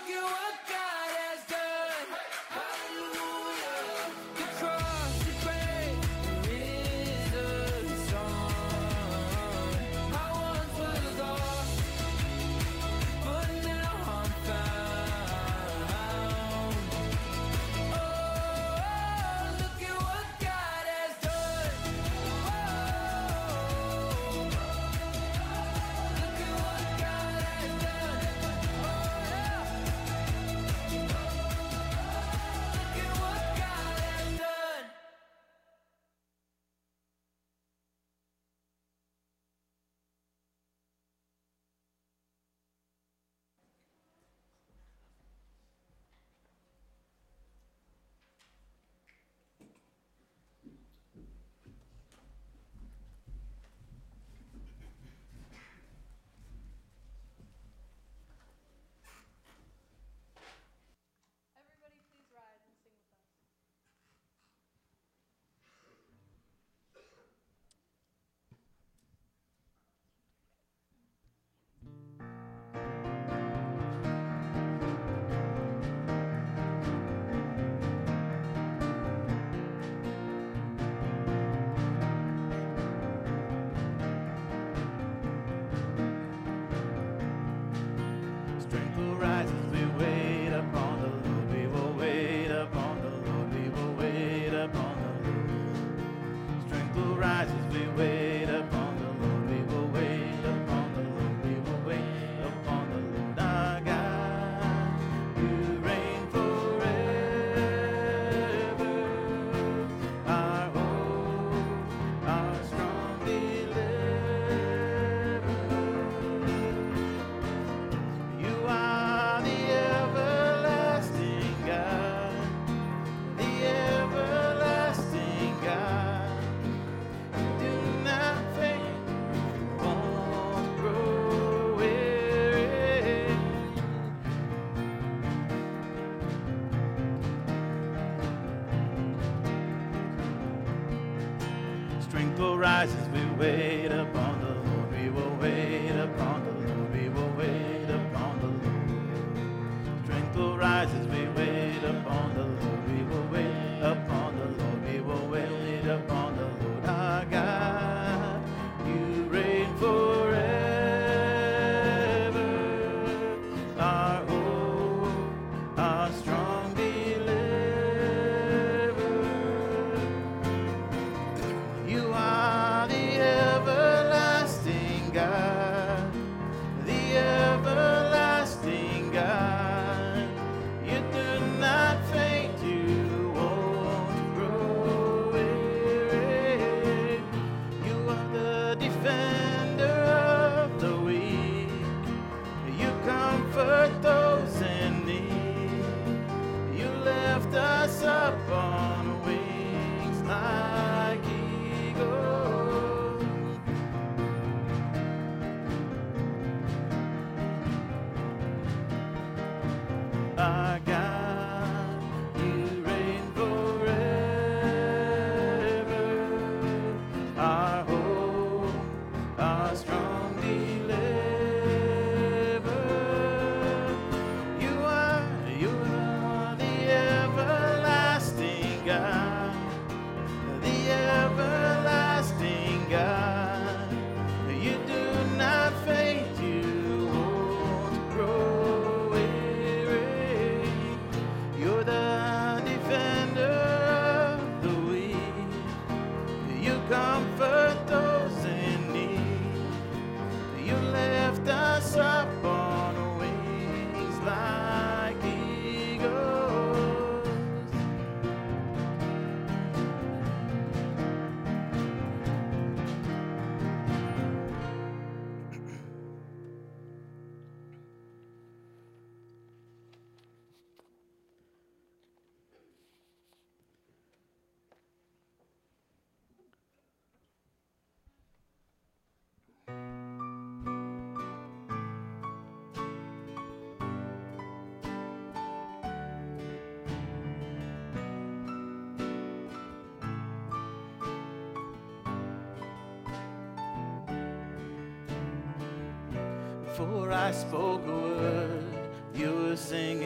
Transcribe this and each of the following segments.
Before I spoke a word, you were singing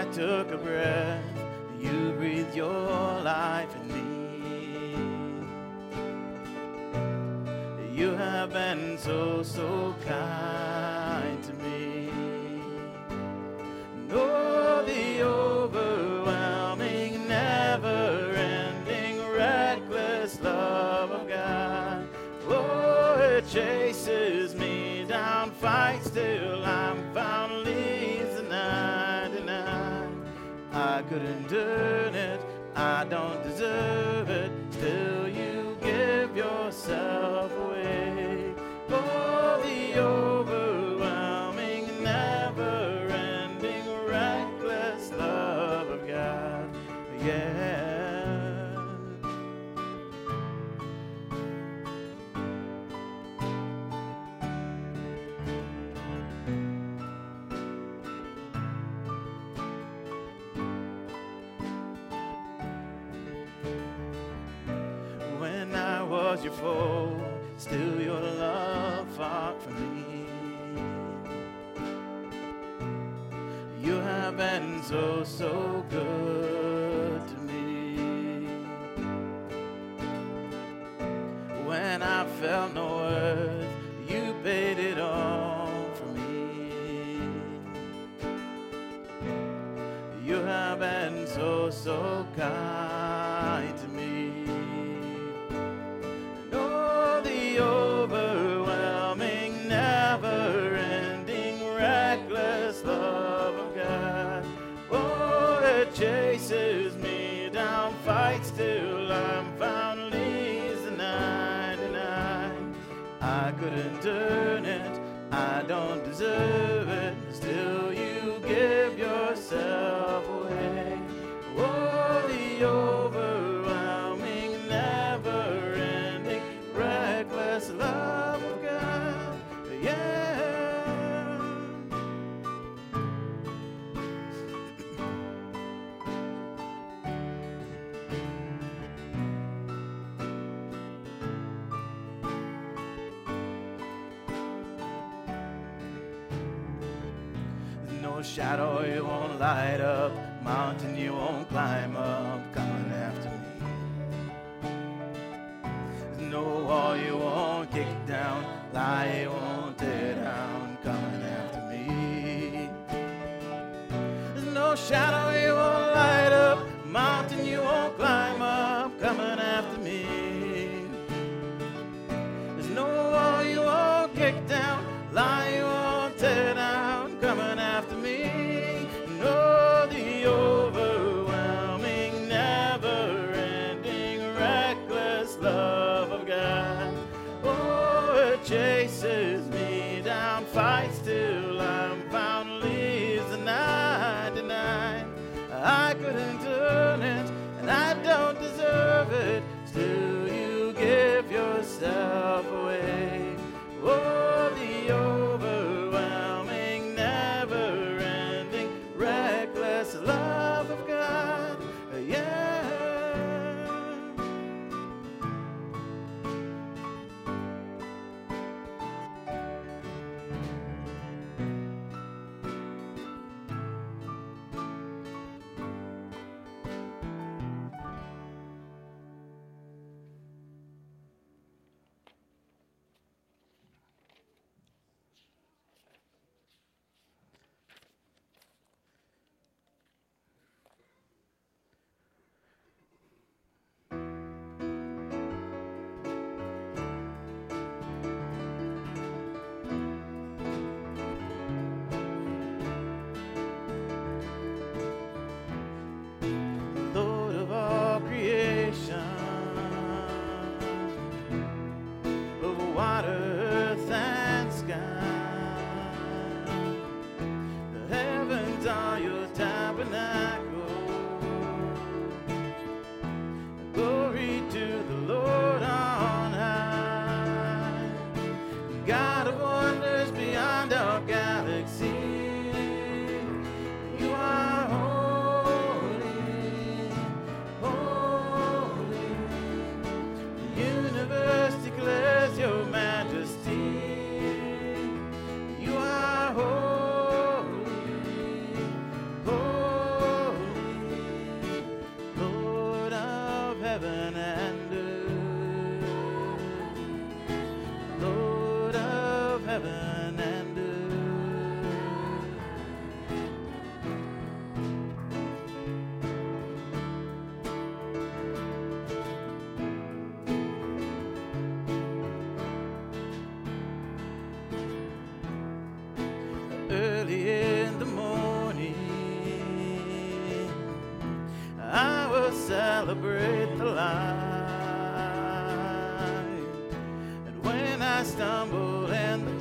took a breath, you breathed your life in me. You have been so, so kind to me. Oh, the overwhelming, never-ending, reckless love of God. Oh, it chases me down, fights till I'm found, leaves the 99. I couldn't earn it, I don't deserve it, still you give yourself away. Oh, the overwhelming, never-ending, reckless love of God. Yeah. When I was your foe, still your love fought for me. You have been so, so good to me. When I felt no worth, you paid it all for me. You have been so, so kind to me. The overwhelming, never-ending, reckless love of God. Oh, it chases me down, fights till I'm found, leaves the 99. I couldn't earn it, I don't deserve it, still you give yourself away. Oh, the overwhelming, never-ending, reckless love of God, yeah. No shadow you won't light up, mountain you won't climb up, coming after me. No wall you won't kick down, lie you won't tear down, coming after me. There's no shadow you won't light up, mountain you won't climb up, coming after me. There's no wall you won't kick down, lie you won't tear down, coming after me. No, the overwhelming, never-ending, reckless love of God. Oh, it chases me down, fights till I'm found, leaves the 99. I couldn't earn it, and I don't deserve it, still you give yourself away. Oh, the overwhelming, never-ending, reckless love of God, yeah. celebrate the light. And when I stumble in the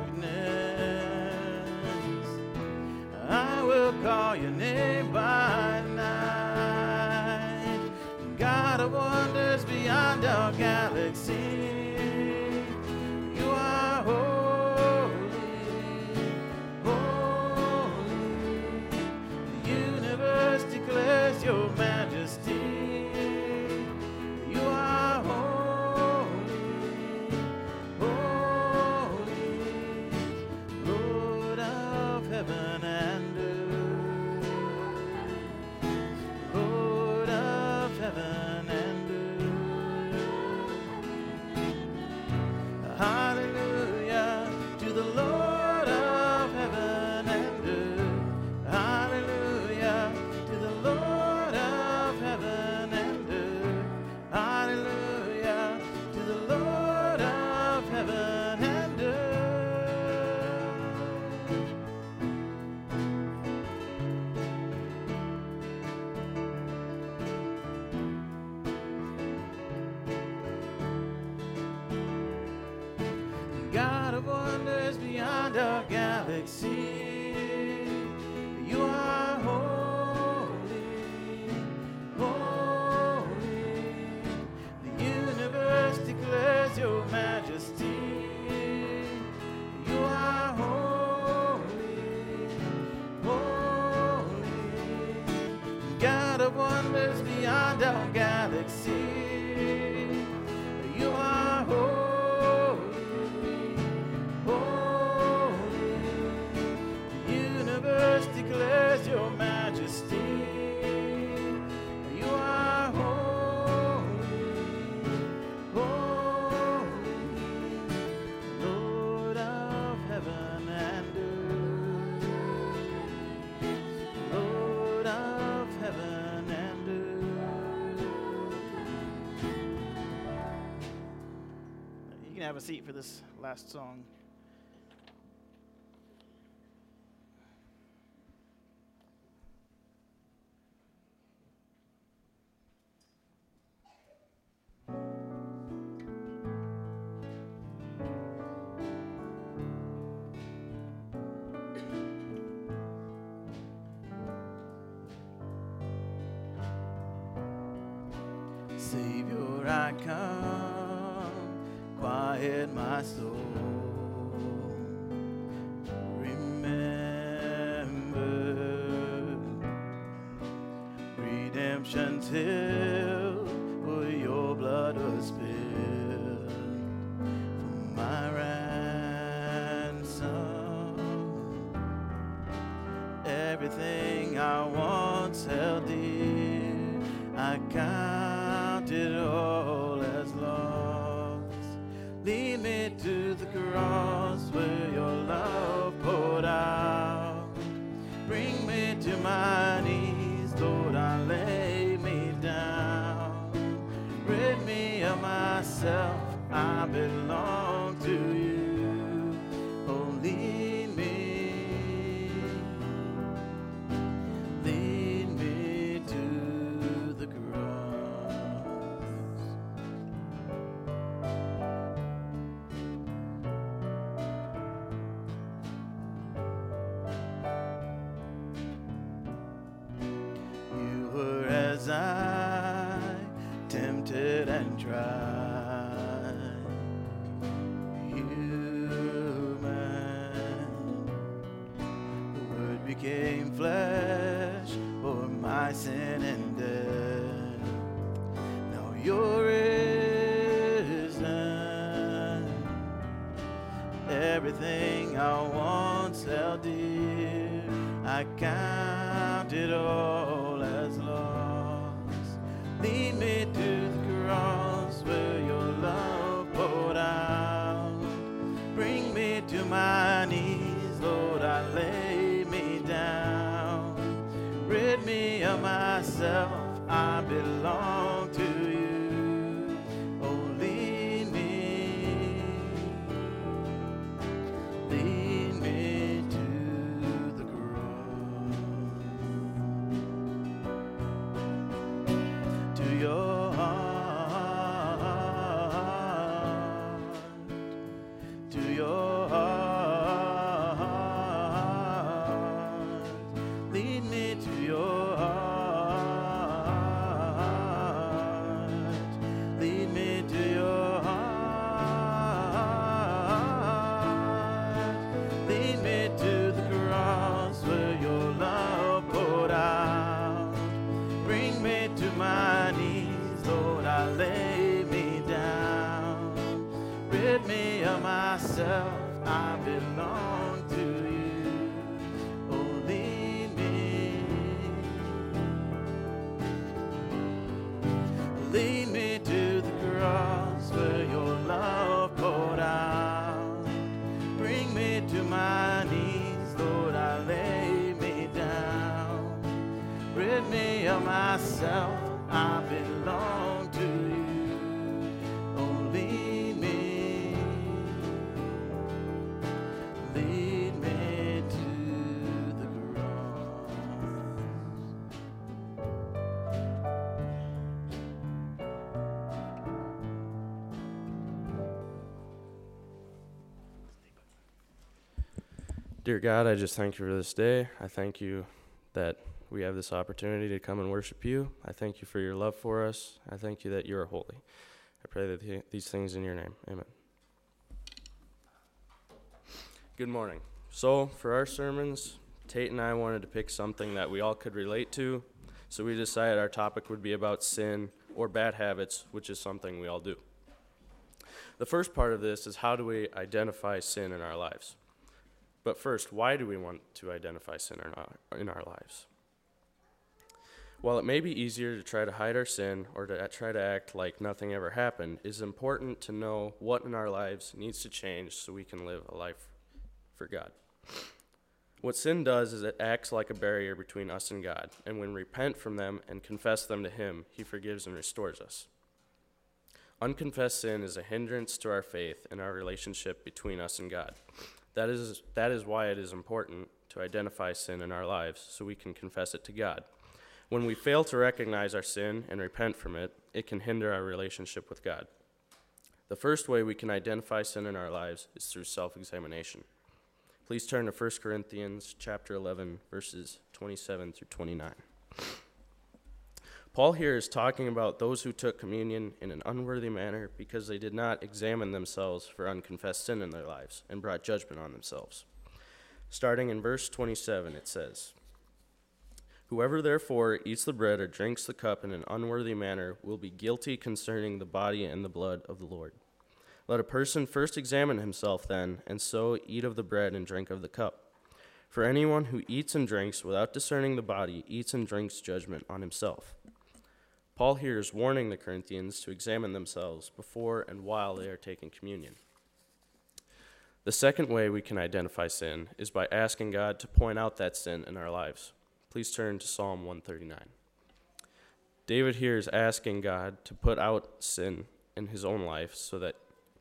darkness, I will call your name by night. God of wonders beyond our galaxy, you are holy, holy. The universe declares your majesty. You are holy, holy, Lord of heaven and earth, Lord of heaven and earth. Hallelujah to the Lord of heaven and earth. Hallelujah to the Lord of heaven and earth. Hallelujah to the Lord of heaven and earth. God of wonders beyond our galaxy, you are holy, holy. The universe declares your majesty. You are holy, holy. God of wonders beyond our galaxy, you are holy, holy. The universe declares your majesty. You are holy, holy, Lord of heaven and earth, Lord of heaven and earth. You can have a seat for this last song. Savior, I come, quiet my soul. Remember, redemption's hill, where your blood was spilled for my ransom. Everything I once held dear, I count it all as lost. Lead me to the cross where your love poured out. Bring me to my knees, Lord, I lay me down. Rid me of myself, I belong to you. Oh, lead me. Lead me to the cross. You were as I, tempted and tried, human. The Word became flesh for my sin and death. Now you're risen. Everything I once held dear, I count it all as lost. Lead me to the cross where your love poured out. Bring me to my knees, Lord, I lay me down. Rid me of myself, I belong to you. Oh, lead me to the cross. your heart, to your heart. Lead me to your heart. Lead me to your heart. Lead me to the cross where your love poured out. Bring me to my knees, Lord, I lay me down. Rid me of myself, I belong to you. Oh, lead me. Lead me to the cross where your love poured out. Bring me to my knees, Lord, I lay me down. Rid me of myself, I belong to you. Oh, lead me. Lead me to the cross. Dear God, I just thank you for this day. I thank you that we have this opportunity to come and worship you. I thank you for your love for us. I thank you that you are holy. I pray that these things in your name. Amen. Good morning. So for our sermons, Tate and I wanted to pick something that we all could relate to. So we decided our topic would be about sin or bad habits, which is something we all do. The first part of this is, how do we identify sin in our lives? But first, why do we want to identify sin in our lives? While it may be easier to try to hide our sin or to try to act like nothing ever happened, it is important to know what in our lives needs to change so we can live a life for God. What sin does is it acts like a barrier between us and God, and when we repent from them and confess them to Him, He forgives and restores us. Unconfessed sin is a hindrance to our faith and our relationship between us and God. That is why it is important to identify sin in our lives so we can confess it to God. When we fail to recognize our sin and repent from it, it can hinder our relationship with God. The first way we can identify sin in our lives is through self-examination. Please turn to 1 Corinthians chapter 11, verses 27 through 29. Paul here is talking about those who took communion in an unworthy manner because they did not examine themselves for unconfessed sin in their lives and brought judgment on themselves. Starting in verse 27, it says, "Whoever therefore eats the bread or drinks the cup in an unworthy manner will be guilty concerning the body and the blood of the Lord. Let a person first examine himself then, and so eat of the bread and drink of the cup. For anyone who eats and drinks without discerning the body eats and drinks judgment on himself." Paul here is warning the Corinthians to examine themselves before and while they are taking communion. The second way we can identify sin is by asking God to point out that sin in our lives. Please turn to Psalm 139. David here is asking God to point out sin in his own life so that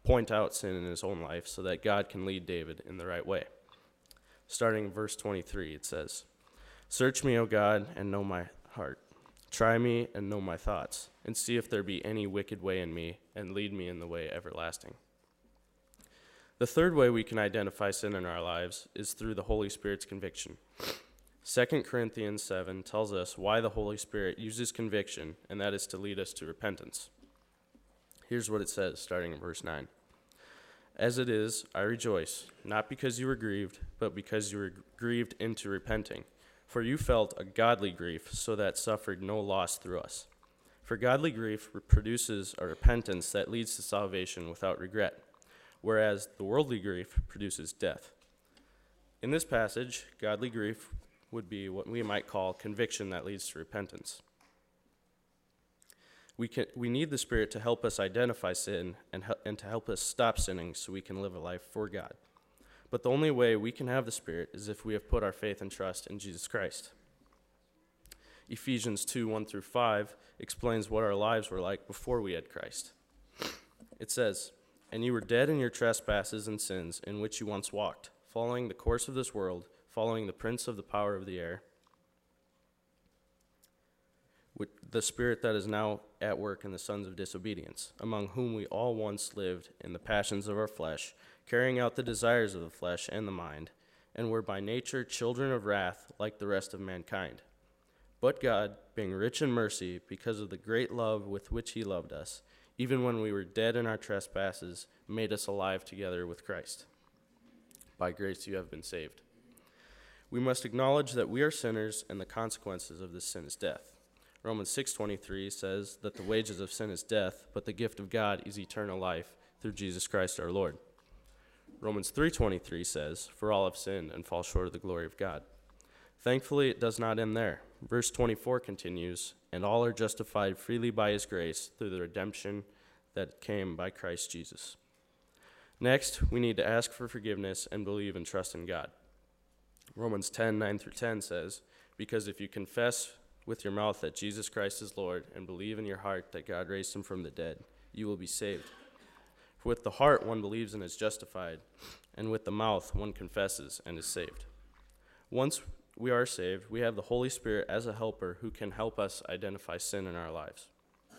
God can lead David in the right way. Starting in verse 23, it says, "Search me, O God, and know my heart. Try me and know my thoughts, and see if there be any wicked way in me, and lead me in the way everlasting." The third way we can identify sin in our lives is through the Holy Spirit's conviction. 2 Corinthians 7 tells us why the Holy Spirit uses conviction, and that is to lead us to repentance. Here's what it says, starting in verse 9. "As it is, I rejoice, not because you were grieved, but because you were grieved into repenting. For you felt a godly grief, so that suffered no loss through us. For godly grief produces a repentance that leads to salvation without regret, whereas the worldly grief produces death." In this passage, godly grief would be what we might call conviction that leads to repentance. We need the Spirit to help us identify sin and to help us stop sinning so we can live a life for God. But the only way we can have the Spirit is if we have put our faith and trust in Jesus Christ. Ephesians 2, 1 through 5 explains what our lives were like before we had Christ. It says, "And you were dead in your trespasses and sins in which you once walked, following the course of this world, following the prince of the power of the air, with the spirit that is now at work in the sons of disobedience, among whom we all once lived in the passions of our flesh, carrying out the desires of the flesh and the mind, and were by nature children of wrath like the rest of mankind. But God, being rich in mercy, because of the great love with which he loved us, even when we were dead in our trespasses, made us alive together with Christ. By grace you have been saved. We must acknowledge that we are sinners, and the consequences of this sin is death. Romans 6:23 says that the wages of sin is death, but the gift of God is eternal life through Jesus Christ our Lord. Romans 3:23 says, for all have sinned and fall short of the glory of God. Thankfully, it does not end there. Verse 24 continues, and all are justified freely by his grace through the redemption that came by Christ Jesus. Next, we need to ask for forgiveness and believe and trust in God. Romans 10:9-10 says, because if you confess with your mouth that Jesus Christ is Lord and believe in your heart that God raised him from the dead, you will be saved. For with the heart one believes and is justified, and with the mouth one confesses and is saved. Once we are saved, we have the Holy Spirit as a helper who can help us identify sin in our lives.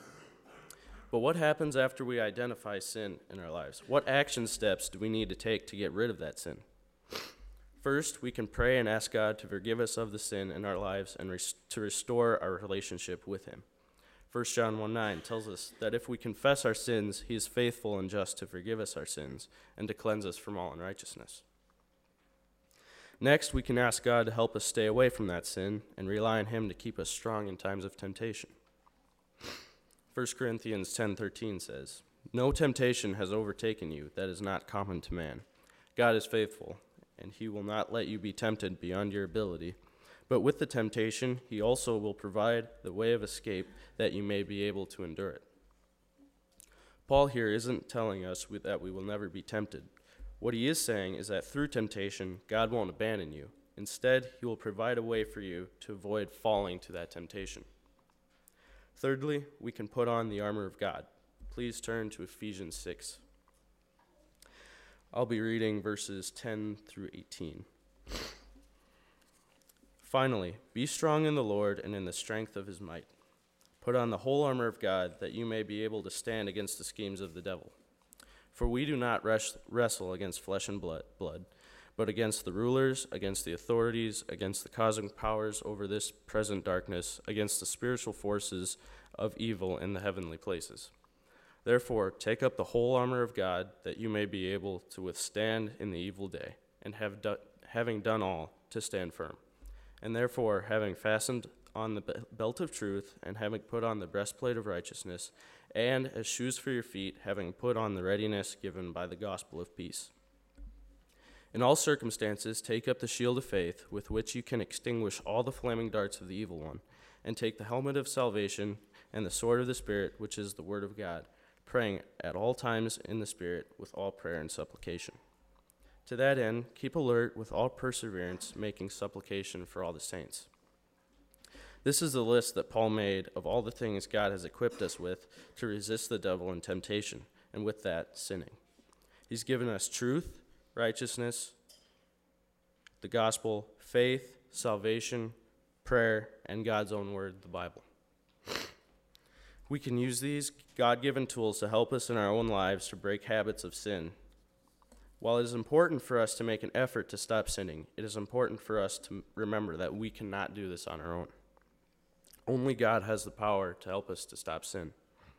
But what happens after we identify sin in our lives? What action steps do we need to take to get rid of that sin? First, we can pray and ask God to forgive us of the sin in our lives and to restore our relationship with him. 1 John 1:9 tells us that if we confess our sins, he is faithful and just to forgive us our sins and to cleanse us from all unrighteousness. Next, we can ask God to help us stay away from that sin and rely on him to keep us strong in times of temptation. 1 Corinthians 10:13 says, no temptation has overtaken you that is not common to man. God is faithful, and he will not let you be tempted beyond your ability. But with the temptation, he also will provide the way of escape that you may be able to endure it. Paul here isn't telling us that we will never be tempted. What he is saying is that through temptation, God won't abandon you. Instead, he will provide a way for you to avoid falling to that temptation. Thirdly, we can put on the armor of God. Please turn to Ephesians 6. I'll be reading verses 10-18. Finally, be strong in the Lord and in the strength of his might. Put on the whole armor of God, that you may be able to stand against the schemes of the devil. For we do not wrestle against flesh and blood, but against the rulers, against the authorities, against the cosmic powers over this present darkness, against the spiritual forces of evil in the heavenly places. Therefore, take up the whole armor of God, that you may be able to withstand in the evil day, and having done all, to stand firm. And therefore, having fastened on the belt of truth, and having put on the breastplate of righteousness, and as shoes for your feet, having put on the readiness given by the gospel of peace. In all circumstances, take up the shield of faith, with which you can extinguish all the flaming darts of the evil one, and take the helmet of salvation and the sword of the Spirit, which is the word of God, praying at all times in the Spirit with all prayer and supplication. To that end, keep alert with all perseverance, making supplication for all the saints. This is the list that Paul made of all the things God has equipped us with to resist the devil in temptation, and with that, sinning. He's given us truth, righteousness, the gospel, faith, salvation, prayer, and God's own word, the Bible. We can use these God-given tools to help us in our own lives to break habits of sin. While it is important for us to make an effort to stop sinning, it is important for us to remember that we cannot do this on our own. Only God has the power to help us to stop sin.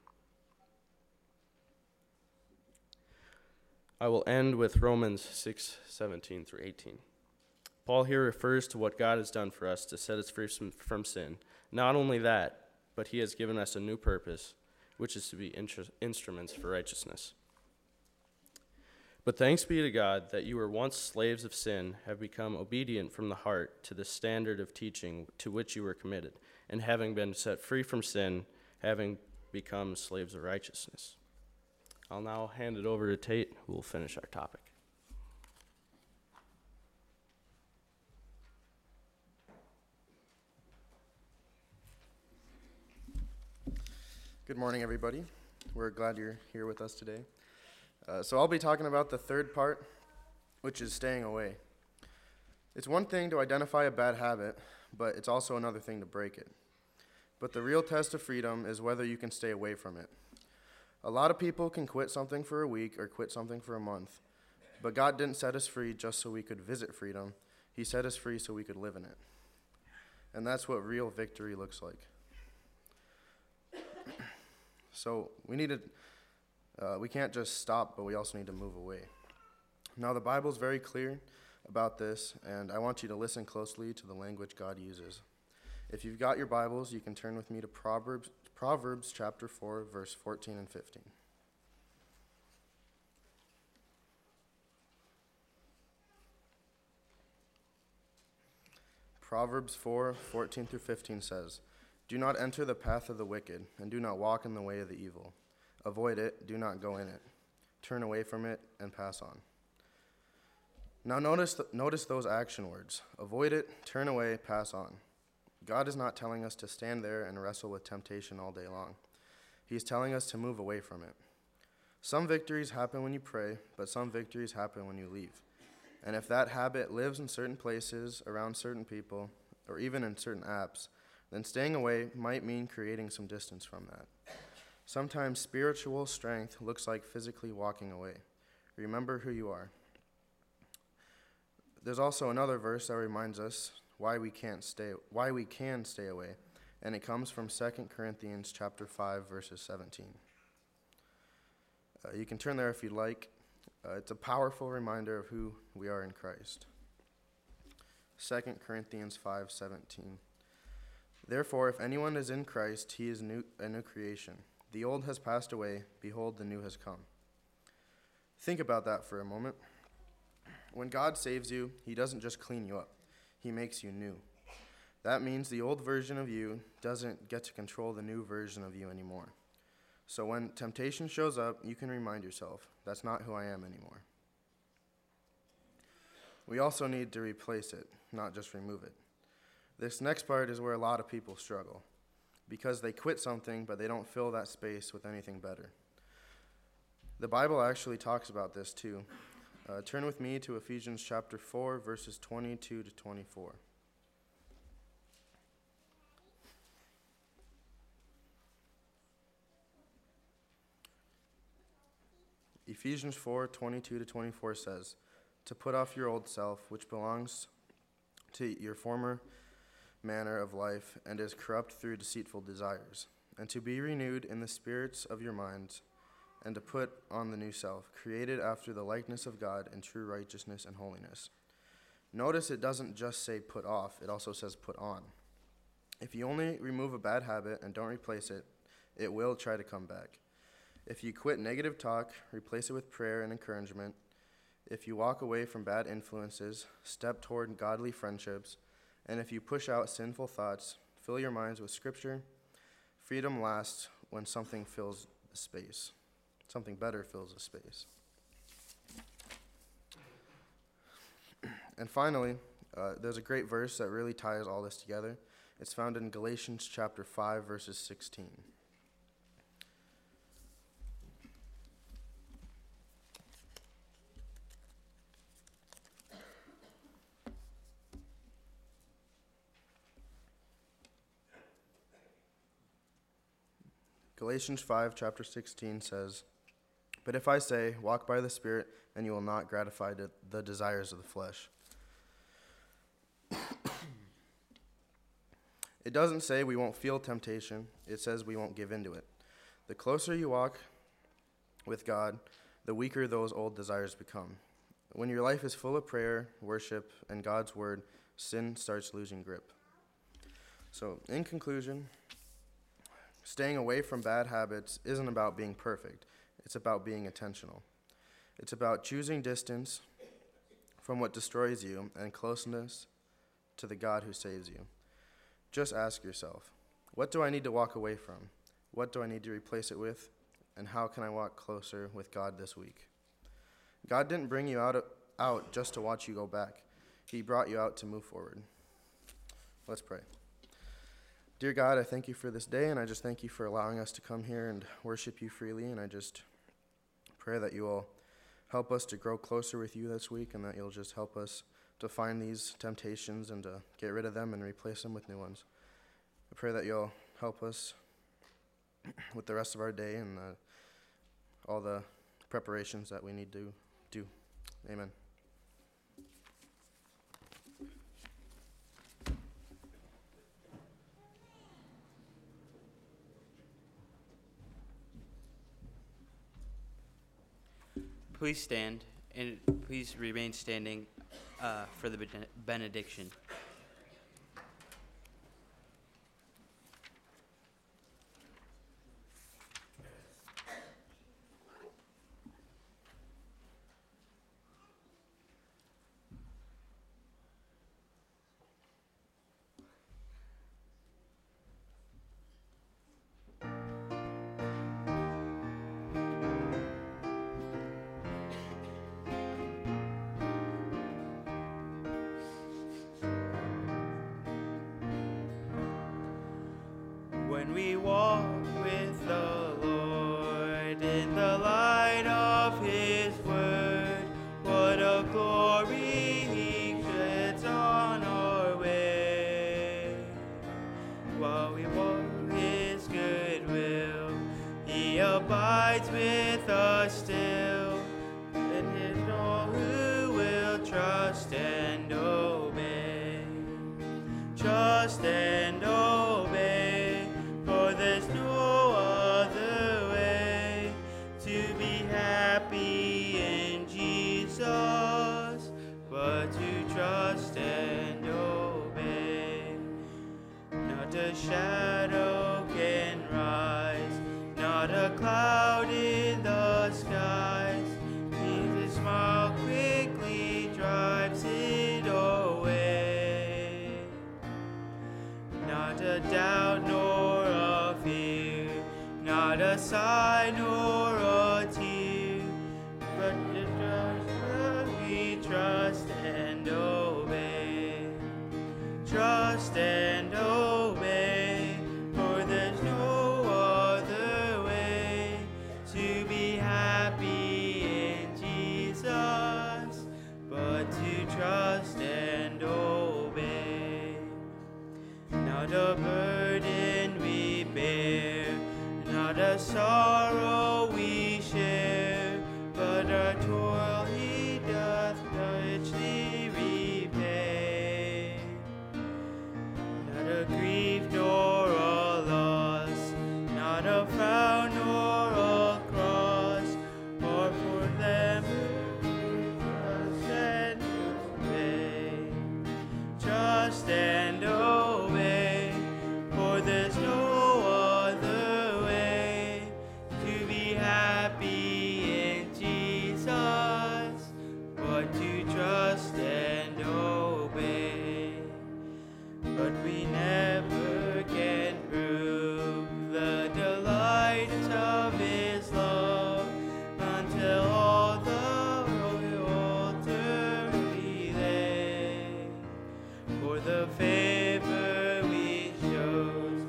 I will end with Romans 6:17-18. Paul here refers to what God has done for us to set us free from sin. Not only that, but he has given us a new purpose, which is to be instruments for righteousness. But thanks be to God that you were once slaves of sin, have become obedient from the heart to the standard of teaching to which you were committed, and having been set free from sin, having become slaves of righteousness. I'll now hand it over to Tate, who will finish our topic. Good morning, everybody. We're glad you're here with us today. So I'll be talking about the third part, which is staying away. It's one thing to identify a bad habit, but it's also another thing to break it. But the real test of freedom is whether you can stay away from it. A lot of people can quit something for a week or quit something for a month. But God didn't set us free just so we could visit freedom. He set us free so we could live in it. And that's what real victory looks like. So we can't just stop, but we also need to move away. Now the Bible is very clear about this, and I want you to listen closely to the language God uses. If you've got your Bibles, you can turn with me to Proverbs chapter 4, verse 14 and 15. Proverbs 4, 14 through 15 says, "Do not enter the path of the wicked, and do not walk in the way of the evil. Avoid it, do not go in it. Turn away from it, and pass on." Now notice those action words. Avoid it, turn away, pass on. God is not telling us to stand there and wrestle with temptation all day long. He's telling us to move away from it. Some victories happen when you pray, but some victories happen when you leave. And if that habit lives in certain places, around certain people, or even in certain apps, then staying away might mean creating some distance from that. Sometimes spiritual strength looks like physically walking away. Remember who you are. There's also another verse that reminds us why we can stay away, and it comes from 2 Corinthians chapter 5, verses 17. You can turn there if you'd like. It's a powerful reminder of who we are in Christ. 2 Corinthians 5:17. "Therefore, if anyone is in Christ, he is a new creation. The old has passed away, behold, the new has come." Think about that for a moment. When God saves you, he doesn't just clean you up. He makes you new. That means the old version of you doesn't get to control the new version of you anymore. So when temptation shows up, you can remind yourself, that's not who I am anymore. We also need to replace it, not just remove it. This next part is where a lot of people struggle, because they quit something, but they don't fill that space with anything better. The Bible actually talks about this too. Turn with me to Ephesians chapter 4, verses 22 to 24. Ephesians 4, 22 to 24 says, "To put off your old self, which belongs to your former manner of life and is corrupt through deceitful desires, and to be renewed in the spirits of your minds, and to put on the new self, created after the likeness of God in true righteousness and holiness." Notice it doesn't just say put off, it also says put on. If you only remove a bad habit and don't replace it, it will try to come back. If you quit negative talk, replace it with prayer and encouragement. If you walk away from bad influences, step toward godly friendships. And if you push out sinful thoughts, fill your minds with Scripture. Freedom lasts when something fills the space. Something better fills the space. And finally, there's a great verse that really ties all this together. It's found in Galatians chapter 5, verses 16. Galatians 5, chapter 16 says, "But if I say, walk by the Spirit, and you will not gratify the desires of the flesh." It doesn't say we won't feel temptation. It says we won't give into it. The closer you walk with God, the weaker those old desires become. When your life is full of prayer, worship, and God's word, sin starts losing grip. So, in conclusion, staying away from bad habits isn't about being perfect. It's about being intentional. It's about choosing distance from what destroys you and closeness to the God who saves you. Just ask yourself, what do I need to walk away from? What do I need to replace it with? And how can I walk closer with God this week? God didn't bring you out just to watch you go back. He brought you out to move forward. Let's pray. Dear God, I thank you for this day, and I just thank you for allowing us to come here and worship you freely, and I just pray that you will help us to grow closer with you this week, and that you'll just help us to find these temptations and to get rid of them and replace them with new ones. I pray that you'll help us with the rest of our day and all the preparations that we need to do. Amen. Please stand, and please remain standing for the benediction. When we walk with the Lord in the light of His word, what a glory He sheds on our way. While we walk His goodwill, He abides with us still, and His all who will trust and obey. Trust and obey. For there's no other way to be happy in Jesus but to trust and obey. Not a shadow can rise, not a cloud in the skies. His smile quickly drives it away. Not a doubt nor a fear, not a sigh nor a tear, but we trust and obey. Trust and obey, for there's no other way to be happy in Jesus but to trust and obey. Not a burden we bear, not a sorrow we share, but our toil He doth richly repay. Not a grief nor a loss, not a frown nor a cross, or for them who trust and obey. Trust and obey, for there's no other way to be happy in Jesus but to trust and obey. But we never can prove the delight of His love until all the altar we lay. For the favor we chose,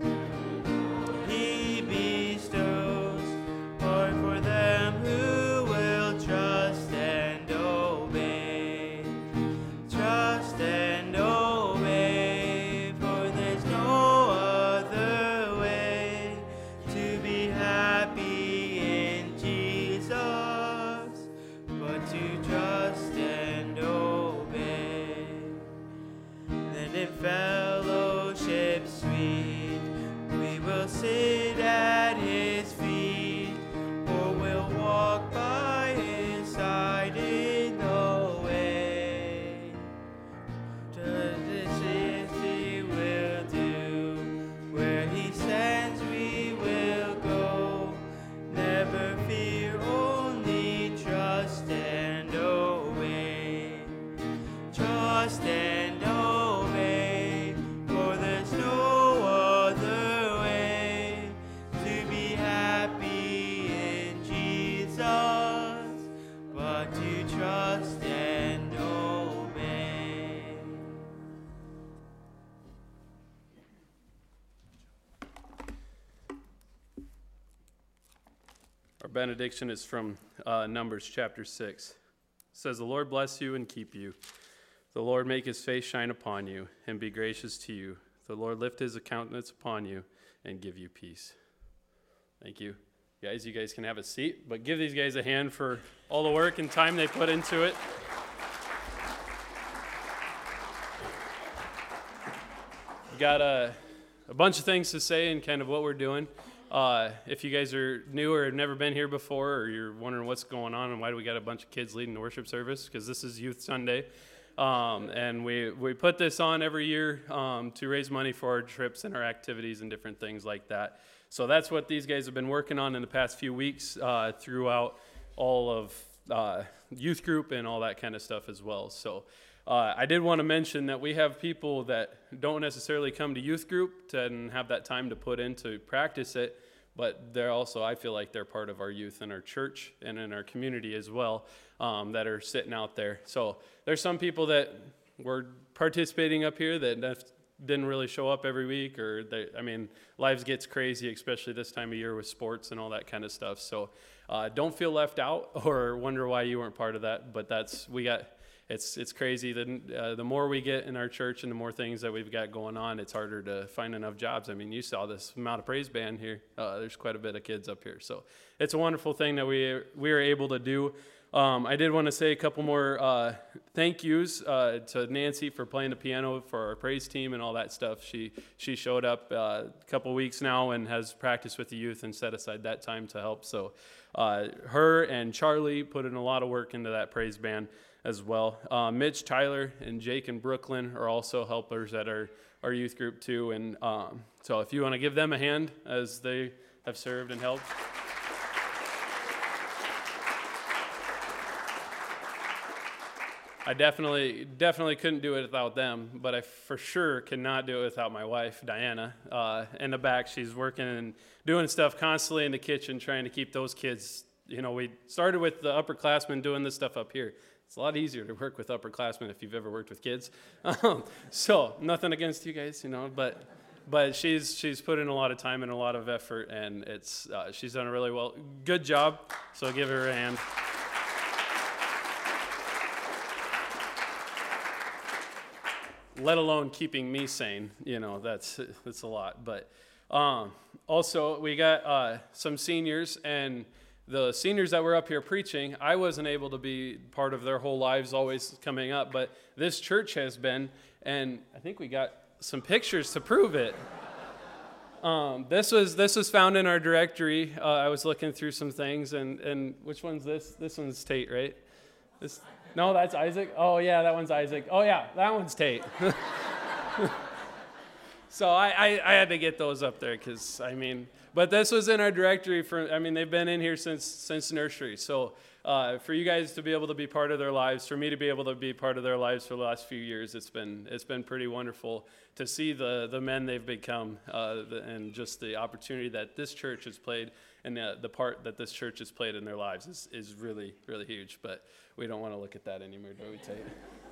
He bestows, or for them who will trust and obey. Trust and obey, for there's no other way to be happy in Jesus but to trust and obey. Then in fellowship sweet we will sit at His feet, or we'll walk by His side in the way. Just as He will do, where He sends we will go. Never fear, only trust and obey. Trust and obey, for there's no other way to be happy in Jesus but to trust and obey. Our benediction is from Numbers chapter 6. It says, "The Lord bless you and keep you. The Lord make His face shine upon you and be gracious to you. The Lord lift his countenance upon you and give you peace. Thank you. Guys, you guys can have a seat, but give these guys a hand for all the work and time they put into it. We've got a bunch of things to say and kind of what we're doing. If you guys are new or have never been here before, or you're wondering what's going on and why do we got a bunch of kids leading the worship service, because this is Youth Sunday. And we put this on every year to raise money for our trips and our activities and different things like that. So that's what these guys have been working on in the past few weeks throughout all of youth group and all that kind of stuff as well. So I did want to mention that we have people that don't necessarily come to youth group and have that time to put in to practice it, but they're also, I feel like they're part of our youth in our church and in our community as well, that are sitting out there. So there's some people that were participating up here that didn't really show up every week, or lives gets crazy, especially this time of year with sports and all that kind of stuff. So don't feel left out or wonder why you weren't part of that, but it's crazy. The more we get in our church and the more things that we've got going on, it's harder to find enough jobs. I mean, you saw this amount of praise band here. There's quite a bit of kids up here. So it's a wonderful thing that we are able to do. I did want to say a couple more thank yous to Nancy for playing the piano for our praise team and all that stuff. She showed up a couple weeks now and has practiced with the youth and set aside that time to help. So her and Charlie put in a lot of work into that praise band as well. Mitch, Tyler, and Jake and Brooklyn are also helpers at our youth group too. And so if you want to give them a hand as they have served and helped. I definitely couldn't do it without them, but I for sure cannot do it without my wife, Diana. In the back, she's working and doing stuff constantly in the kitchen, trying to keep those kids. We started with the upperclassmen doing this stuff up here. It's a lot easier to work with upperclassmen if you've ever worked with kids. So nothing against you guys, but she's put in a lot of time and a lot of effort, and she's done a really good job. So give her a hand. Let alone keeping me sane, that's a lot. But also we got some seniors, and the seniors that were up here preaching, I wasn't able to be part of their whole lives always coming up, but this church has been, and I think we got some pictures to prove it. This was found in our directory. I was looking through some things, and which one's this? This one's Tate, right? No, that's Isaac. Oh, yeah, that one's Isaac. Oh, yeah, that one's Tate. So I had to get those up there but this was in our directory they've been in here since nursery. So for you guys to be able to be part of their lives, for me to be able to be part of their lives for the last few years, it's been pretty wonderful to see the men they've become and just the opportunity that this church has played and the part that this church has played in their lives is really, really huge. But we don't want to look at that anymore, do we, Tate?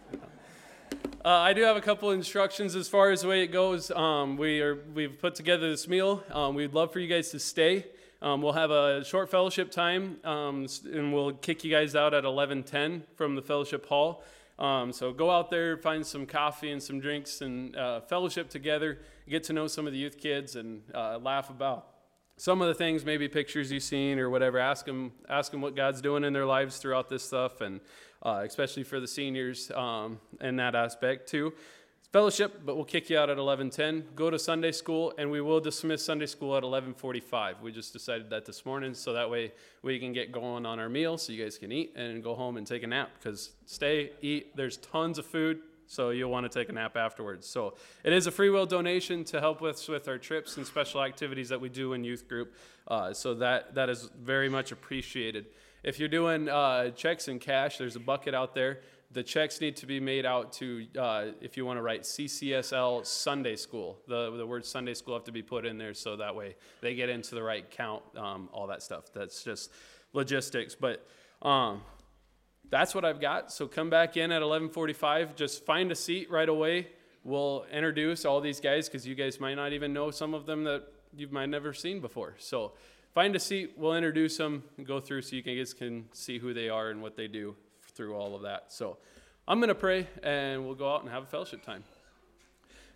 I do have a couple instructions as far as the way it goes. We've put together this meal. We'd love for you guys to stay. We'll have a short fellowship time, and we'll kick you guys out at 11:10 from the fellowship hall. So go out there, find some coffee and some drinks, and fellowship together. Get to know some of the youth kids and laugh about some of the things, maybe pictures you've seen or whatever. Ask them what God's doing in their lives throughout this stuff, and especially for the seniors in that aspect too. Fellowship, but we'll kick you out at 11:10. Go to Sunday school, and we will dismiss Sunday school at 11:45. We just decided that this morning, so that way we can get going on our meal, so you guys can eat and go home and take a nap. Because eat. There's tons of food, so you'll want to take a nap afterwards. So it is a free will donation to help with our trips and special activities that we do in youth group. So that is very much appreciated. If you're doing checks and cash, there's a bucket out there. The checks need to be made out to, if you want to write CCSL Sunday School. The word Sunday School have to be put in there so that way they get into the right count, all that stuff. That's just logistics. But that's what I've got. So come back in at 11:45. Just find a seat right away. We'll introduce all these guys because you guys might not even know some of them that you might never seen before. So find a seat. We'll introduce them and go through so you guys can see who they are and what they do through all of that. So I'm going to pray, and we'll go out and have a fellowship time.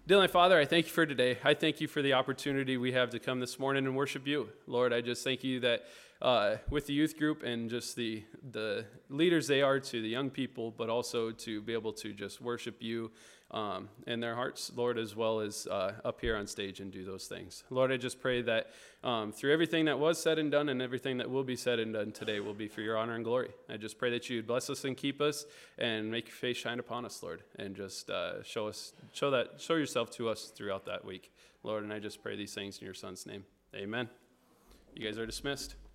Heavenly Father, I thank you for today. I thank you for the opportunity we have to come this morning and worship you. Lord, I just thank you that with the youth group and just the leaders they are to the young people, but also to be able to just worship you in their hearts, Lord, as well as up here on stage and do those things. Lord, I just pray that through everything that was said and done and everything that will be said and done today will be for your honor and glory. I just pray that you bless us and keep us and make your face shine upon us, Lord, and just show yourself to us throughout that week, Lord. And I just pray these things in your Son's name. Amen. You guys are dismissed.